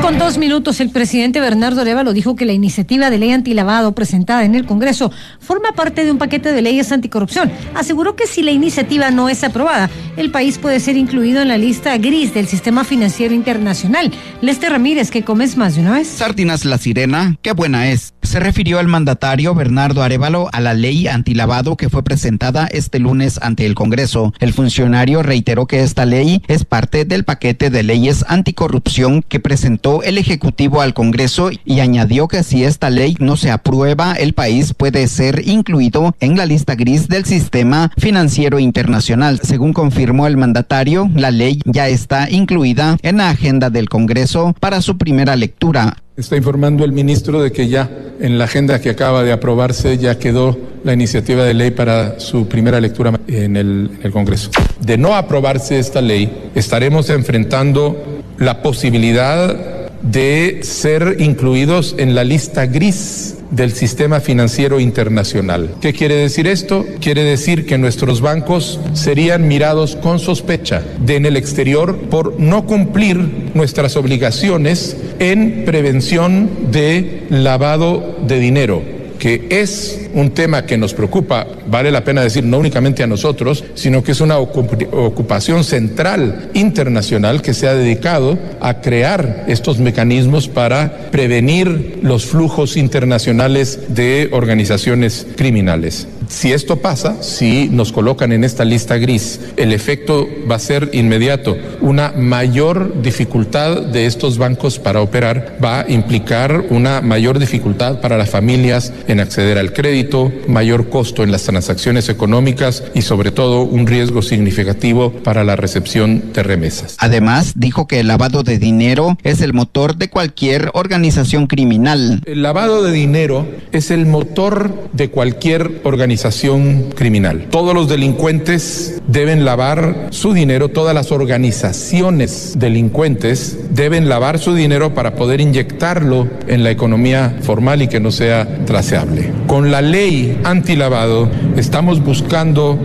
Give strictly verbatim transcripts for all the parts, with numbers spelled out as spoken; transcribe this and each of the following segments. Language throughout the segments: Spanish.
con dos minutos, el presidente Bernardo Arévalo dijo que la iniciativa de ley antilavado presentada en el Congreso forma parte de un paquete de leyes anticorrupción. Aseguró que si la iniciativa no es aprobada, el país puede ser incluido en la lista gris del sistema financiero internacional. Lester Ramírez, que comes más de una vez. Sardinas la sirena, qué buena es. Se refirió el mandatario Bernardo Arévalo a la ley antilavado que fue presentada este lunes ante el Congreso. El funcionario reiteró que esta ley es parte del paquete de leyes anticorrupción que presentó el Ejecutivo al Congreso y añadió que si esta ley no se aprueba, el país puede ser incluido en la lista gris del sistema financiero internacional. Según confirmó el mandatario, la ley ya está incluida en la agenda del Congreso para su primera lectura. Está informando el ministro de que ya en la agenda que acaba de aprobarse ya quedó la iniciativa de ley para su primera lectura en el, en el Congreso. De no aprobarse esta ley, estaremos enfrentando la posibilidad de ser incluidos en la lista gris del sistema financiero internacional. ¿Qué quiere decir esto? Quiere decir que nuestros bancos serían mirados con sospecha de en el exterior por no cumplir nuestras obligaciones en prevención de lavado de dinero, que es un tema que nos preocupa, vale la pena decir, no únicamente a nosotros, sino que es una ocupación central internacional que se ha dedicado a crear estos mecanismos para prevenir los flujos internacionales de organizaciones criminales. Si esto pasa, si nos colocan en esta lista gris, el efecto va a ser inmediato. Una mayor dificultad de estos bancos para operar va a implicar una mayor dificultad para las familias en acceder al crédito, mayor costo en las transacciones económicas y sobre todo un riesgo significativo para la recepción de remesas. Además, dijo que el lavado de dinero es el motor de cualquier organización criminal. El lavado de dinero es el motor de cualquier organización criminal. Todos los delincuentes deben lavar su dinero, todas las organizaciones delincuentes deben lavar su dinero para poder inyectarlo en la economía formal y que no sea traceable. Con la ley antilavado estamos buscando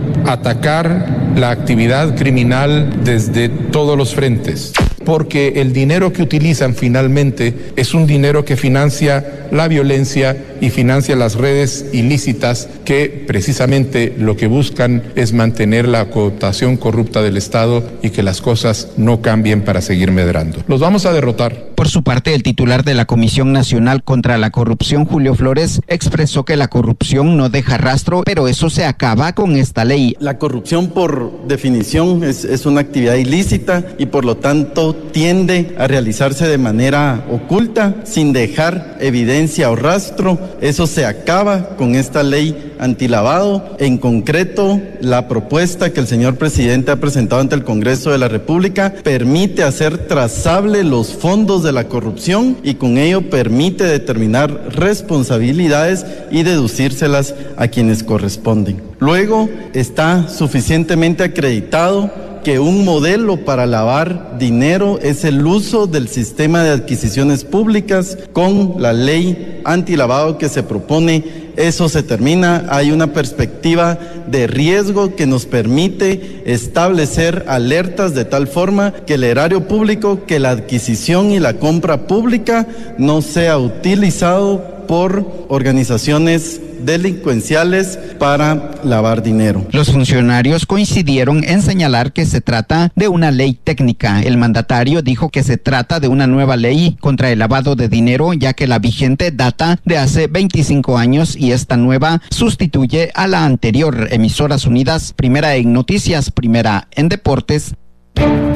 atacar la actividad criminal desde todos los frentes, porque el dinero que utilizan finalmente es un dinero que financia la violencia y financia las redes ilícitas que precisamente lo que buscan es mantener la cooptación corrupta del Estado y que las cosas no cambien para seguir medrando. Los vamos a derrotar. Por su parte, el titular de la Comisión Nacional contra la Corrupción, Julio Flores, expresó que la corrupción no deja rastro, pero eso se acaba con esta ley. La corrupción, por definición, es, es una actividad ilícita y por lo tanto tiende a realizarse de manera oculta, sin dejar evidencia o rastro. Eso se acaba con esta ley antilavado. En concreto, la propuesta que el señor presidente ha presentado ante el Congreso de la República permite hacer trazable los fondos de la corrupción y con ello permite determinar responsabilidades y deducírselas a quienes corresponden. Luego, está suficientemente acreditado que un modelo para lavar dinero es el uso del sistema de adquisiciones públicas. Con la ley antilavado que se propone, eso se termina. Hay una perspectiva de riesgo que nos permite establecer alertas de tal forma que el erario público, que la adquisición y la compra pública no sea utilizado por organizaciones delincuenciales para lavar dinero. Los funcionarios coincidieron en señalar que se trata de una ley técnica. El mandatario dijo que se trata de una nueva ley contra el lavado de dinero, ya que la vigente data de hace veinticinco años y esta nueva sustituye a la anterior. Emisoras Unidas, primera en noticias, primera en deportes.